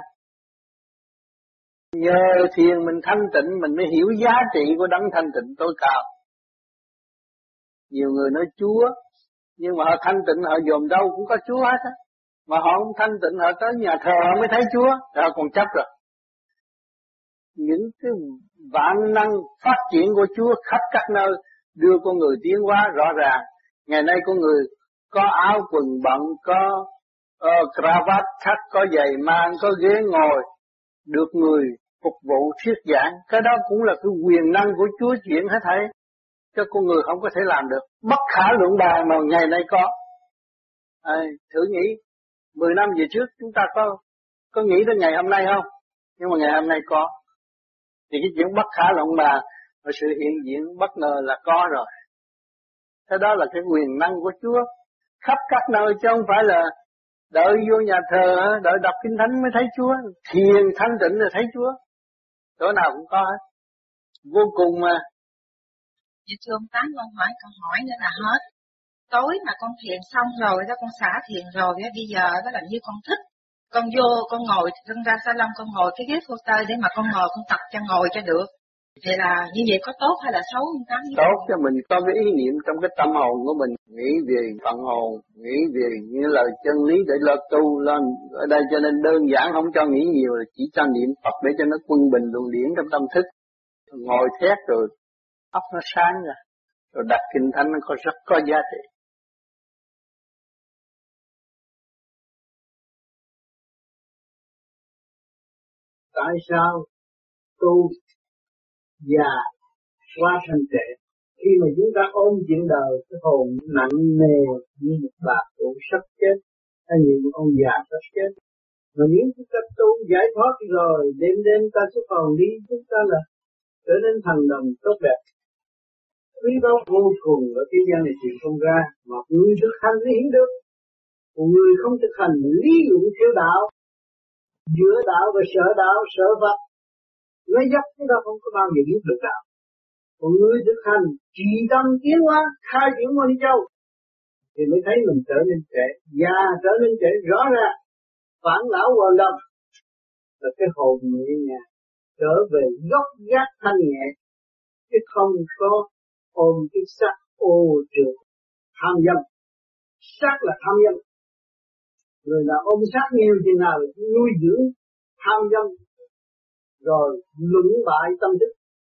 Nhờ thiền mình thanh tịnh, mình mới hiểu giá trị của đấng thanh tịnh tối cao. Nhiều người nói Chúa, nhưng mà họ thanh tịnh họ dòm đâu cũng có Chúa hết á. Mà họ không thanh tịnh họ tới nhà thờ họ mới thấy Chúa, họ còn chấp rồi. Những cái vạn năng phát triển của Chúa khắp các nơi đưa con người tiến hóa rõ ràng. Ngày nay con người có áo quần bận, có uh, cravat thắt, có giày mang, có ghế ngồi, được người phục vụ thuyết giảng. Cái đó cũng là cái quyền năng của Chúa chuyển hết thảy, cho con người không có thể làm được, bất khả luận bàn mà ngày nay có. À, thử nghĩ mười năm về trước chúng ta có có nghĩ đến ngày hôm nay không? Nhưng mà ngày hôm nay có, thì cái chuyện bất khả luận bàn và sự hiện diện bất ngờ là có rồi. Thế đó là cái quyền năng của Chúa khắp các nơi, chứ không phải là đợi vô nhà thờ, đợi đọc kinh thánh mới thấy Chúa. Thiền thanh tịnh là thấy Chúa, chỗ nào cũng có hết, vô cùng mà. Chị thưa ông Tám, con hỏi câu hỏi nữa là hết. Tối mà con thiền xong rồi đó, con xả thiền rồi đó, bây giờ đó là như con thích, con vô con ngồi thân ra salon, con ngồi cái ghế phô tơi để mà con ngồi con tập cho ngồi cho được. Thì là như vậy có tốt hay là xấu ông Tám? Tốt cho mình có cái ý niệm trong cái tâm hồn của mình, nghĩ về phần hồn, nghĩ về những lời chân lý để lo tu lên. Ở đây cho nên đơn giản không cho nghĩ nhiều, là chỉ cho niệm Phật để cho nó quân bình luồng điển trong tâm thức. Ngồi thét rồi óc nó sáng ra, rồi đặt kinh thánh nó có rất có giá trị. Tại sao tu già qua thành trệ? Khi mà chúng ta ôm chuyện đời, cái hồn nặng nề như một bà cụ sắp chết, hay như một ông già sắp chết. Mà nếu chúng ta tu giải thoát rồi, đêm đêm ta sẽ còn đi, chúng ta là trở nên thành đồng tốt đẹp. Quý báu vô cùng ở thế gian này chuyện không ra, mà người thực hành mới hiểu được. Một người không thực hành lý luận theo đạo, giữa đạo và sợ đạo, sợ Phật, nói dốc chúng ta không có bao giờ biết được đạo. Còn người thực hành trì tâm tiến hóa, khai triển môn châu, thì mới thấy mình trở nên trẻ, già trở nên trẻ rõ ràng, phản lão hoàn đồng, là cái hồn nhẹ nhàng trở về gốc gác thanh nhẹ, chứ không có ôm cái xác ô trượt tham dâm. Xác là tham dâm. Người nào ôm xác nhiều thì nào nuôi dưỡng tham dâm, rồi lũng bại tâm thức.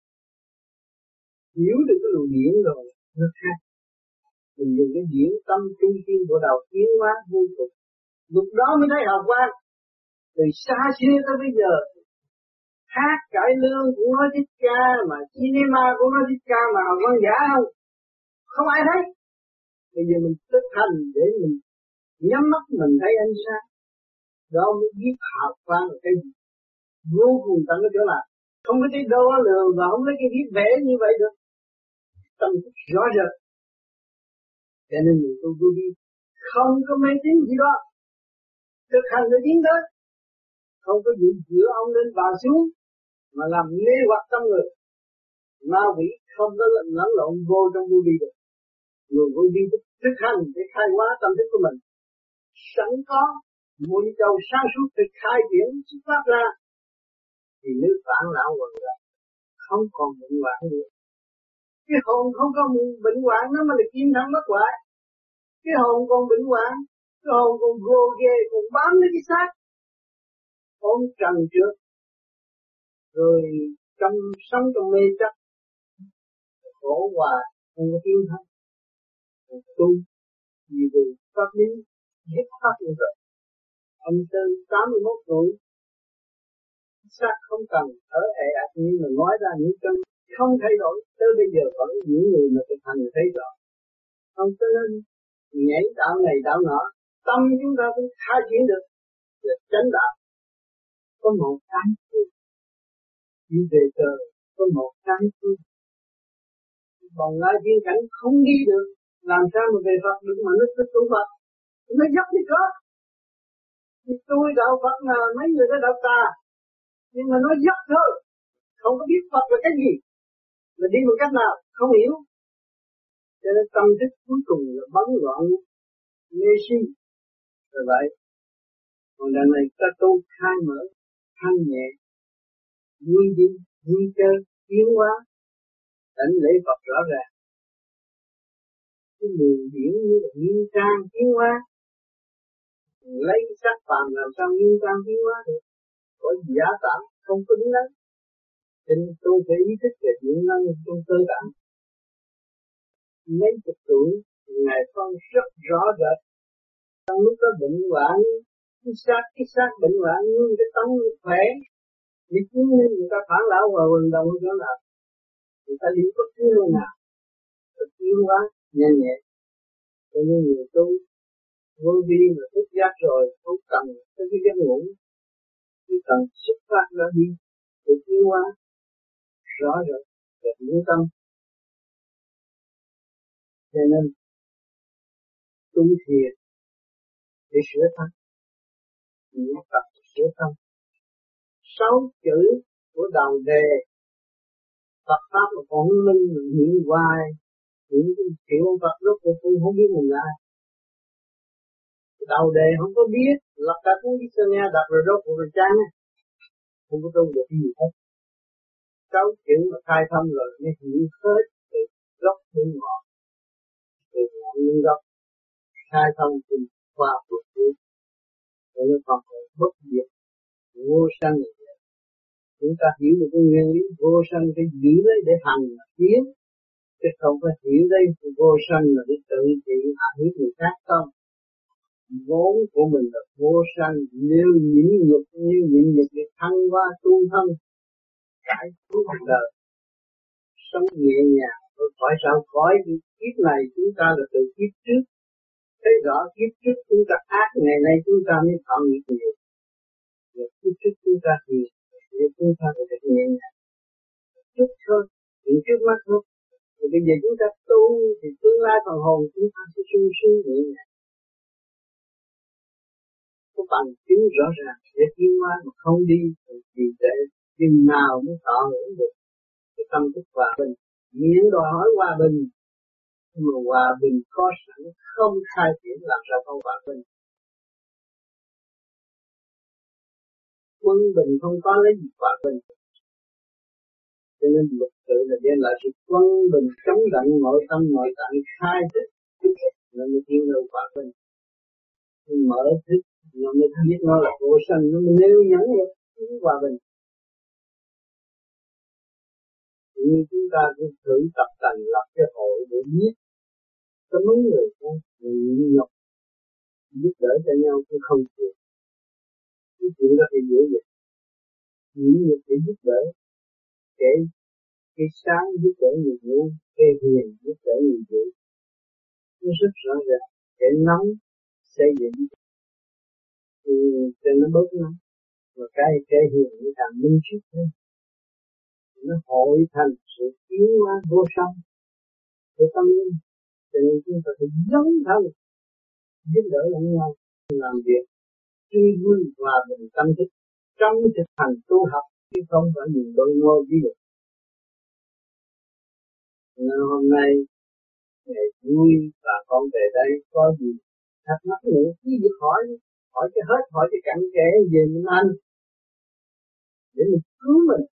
Hiểu được cái luồng điển rồi nó khác. Mình dùng cái điển tâm trung tâm của đầu tiến hóa vô cùng. Lúc đó mới thấy học quan. Từ xa xưa tới bây giờ, hát cải lương cũng nói thích ca, mà cinema cũng nói thích ca, mà học quan giả không? Không ai thấy. Bây giờ mình thực hành để mình nhắm mắt mình thấy ánh sáng. Đó mới biết học quan là cái gì. Vô cùng tận ở chỗ nào. Không có cái đo lường và không có cái biết vẽ như vậy được. Tâm thức rõ rệt. Cho nên người tu vô vi không có mê tín gì đó. Thực hành để tiến tới. Không có gì giữa ông lên bà xuống mà làm mê hoặc tâm người. Ma quỷ không có lẫn lộn vô trong vô vi được. Người vô vi thực hành để khai hóa tâm thức của mình. Sẵn có muôn châu sáng suốt để khai triển xuất phát ra, thì nếu phản lão hoàn toàn không còn bệnh hoạn nữa. Cái hồn không có bệnh hoạn nó mà là kim thắng bất hoại. Cái hồn còn bệnh hoạn, cái hồn còn gồ ghề, còn bám lấy cái xác. Ôm trần trước, rồi trong sống trong mê chấp khổ hoài không có tiến thân, tu vì vì pháp lý dứt khoát như vậy. Ông Tư tám mươi mốt tuổi xác không cần ở ệ ạch nhưng mà nói ra những chân không thay đổi tới bây giờ vẫn những người mà thực hành thấy rõ. Ông Tư nên nhảy đạo này đạo nọ, tâm chúng ta cũng khai triển được để chánh đạo. Có một cái đi về trời, có một cái phương vòng lai viên cảnh không đi được, làm sao mà về Phật được mà nó thích tu Phật, nó dốc đi có. Thì tôi đạo Phật mà mấy người đã đạo ta, nhưng mà nó dốc thôi, không có biết Phật là cái gì, là đi một cách nào, không hiểu. Cho nên tâm thức cuối cùng là bấn loạn, mê si, rồi vậy. Còn lần này ta tu khai mở, thanh nhẹ, vui đi, vui chơi, tiến hóa, đánh lễ Phật rõ ràng. Cái đường điển như là nghiêm trang tiến hóa, lấy sắc phàm làm sao nghiêm trang tiến hóa được, có giả tạm không có đúng đấy. Cho nên tôi phải ý thức về những năng trong cơ bản. Mấy chục tuổi, Ngài con rất rõ rệt. Trong lúc có bệnh hoạn, cái xác, cái xác bệnh hoạn nhưng cái tâm khỏe. Vì chứng minh người ta phản lão và vận động ở chỗ nào. Người ta đi bất cứ nơi nào. Thật tiến hóa, nhanh nhẹ. Cho nên người tu, vô vi mà thức giác rồi, không cần tới cái giấc ngủ. Chỉ cần xuất phát ra đi, để tiến hóa. Rõ rệt, về những tâm. Cho nên, tu thiền để sửa thân, niệm Phật sửa thân. Sáu chữ của đầu đề Phật pháp mà còn minh niệm hoài, niệm triệu ông Phật lúc tôi cũng không biết mình là ai. Đầu đề không có biết, lập cả cuốn đi sơ nghe đặt rồi đốt rồi chán, không có tu được gì hết. Sáu chữ mà khai thông rồi mới hiểu hết từ gốc đến ngọn, từ ngọn đến gốc, khai thông từ qua cuộc đời, rồi nó còn phải bất diệt, vô sanh. Chúng ta hiểu được cái nguyên lý vô sanh phải giữ lấy để hành mà tiến, chứ không phải hiểu đây vô sanh là để tự trị hạ hiếp người khác không. Vốn của mình là vô sanh, nếu nhịn nhục như nhịn nhục để thăng qua tu thân, cải cứu cuộc đời, sống nhẹ nhàng, rồi khỏi sao khỏi kiếp này chúng ta là từ kiếp trước. Thấy rõ kiếp trước chúng ta ác, ngày nay chúng ta mới thọ nghiệp nhiều. Rồi kiếp trước chúng ta hiền, để chúng ta có thể nhẹ nhàng. Chút thôi, chuyện trước mắt thôi. Rồi bây giờ chúng ta tu thì tương lai phần hồn chúng ta sẽ sung sướng nhẹ nhàng. Có bằng chứng rõ ràng để tiến hóa mà không đi thì vì để chừng nào mới thọ hưởng được cái tâm thức hòa bình. Miễn đòi hỏi hòa bình, nhưng mà hòa bình có sẵn không khai triển làm sao không hòa bình. Quân bình không có lấy gì hòa bình. Cho nên luật tự là đem lại sự quân bình chống đặng nội tâm nội tạng khai thức là mới tiến đầu hòa bình. Mở thức nó mới biết nó là vô sanh, nó mới nêu nhấn được hòa bình. Như chúng ta cũng thử tập thành lập cái hội để biết có mấy người con nhịn nhục giúp đỡ cho nhau cũng không chịu. Cái chuyện đó thì dễ dàng. Nhịn nhục để giúp đỡ, kể cái sáng giúp đỡ người ngu, cái hiền giúp đỡ người dữ. Nó rất rõ ràng, cái nóng xây dựng thì cho nó bớt nóng, và cái cái hiền nó càng minh suốt hơn. Nó hội thành sự tiến hóa vô song của tâm linh. Cho nên chúng ta phải dấn thân giúp đỡ lẫn nhau làm việc tươi vui hòa bình tâm thức trong thực hành tu học, chứ không phải nhìn đôi ngôi ví dụ. Nên hôm nay ngày vui và con về đây có gì thắc mắc nữa cứ việc hỏi, hỏi cho hết, hỏi cho cặn kẽ về mình anh để mình cứu mình.